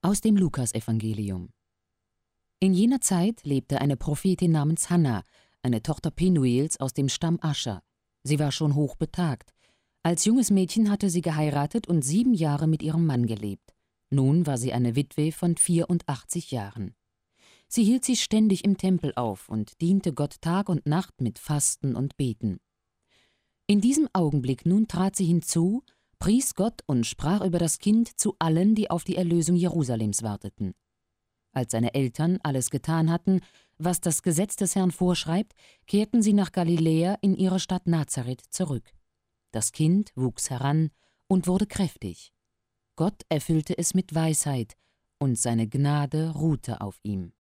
Aus dem Lukasevangelium. In jener Zeit lebte eine Prophetin namens Hanna, eine Tochter Penuels aus dem Stamm Ascher. Sie war schon hochbetagt. Als junges Mädchen hatte sie geheiratet und 7 Jahre mit ihrem Mann gelebt. Nun war sie eine Witwe von 84 Jahren. Sie hielt sich ständig im Tempel auf und diente Gott Tag und Nacht mit Fasten und Beten. In diesem Augenblick nun trat sie hinzu, pries Gott und sprach über das Kind zu allen, die auf die Erlösung Jerusalems warteten. Als seine Eltern alles getan hatten, was das Gesetz des Herrn vorschreibt, kehrten sie nach Galiläa in ihre Stadt Nazareth zurück. Das Kind wuchs heran und wurde kräftig. Gott erfüllte es mit Weisheit, und seine Gnade ruhte auf ihm.